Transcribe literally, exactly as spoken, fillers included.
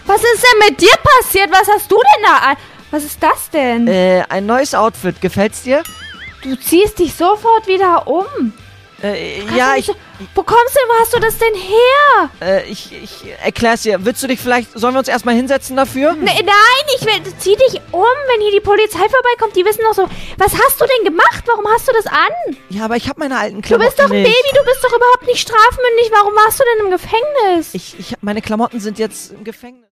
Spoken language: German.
Was ist denn mit dir passiert? Was hast du denn da an? Was ist das denn? Äh, ein neues Outfit. Gefällt's dir? Du ziehst dich sofort wieder um. Äh, Kannst ja, du ich, nicht so, wo kommst du denn? Wo hast du das denn her? äh, ich, ich erklär's dir. Willst du dich vielleicht, sollen wir uns erstmal hinsetzen dafür? Ne, nein, ich will, zieh dich um, wenn hier die Polizei vorbeikommt. Die wissen doch so, was hast du denn gemacht? Warum hast du das an? Ja, aber ich habe meine alten Du Klamotten bist doch ein nicht. Baby, du bist doch überhaupt nicht strafmündig. Warum warst du denn im Gefängnis? Ich, ich, meine Klamotten sind jetzt im Gefängnis.